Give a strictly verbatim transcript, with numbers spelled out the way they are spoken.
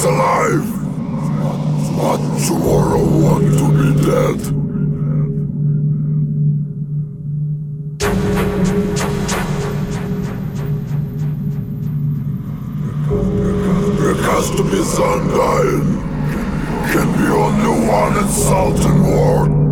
alive, but tomorrow want to be dead. Because to be undying can be only one insulting word.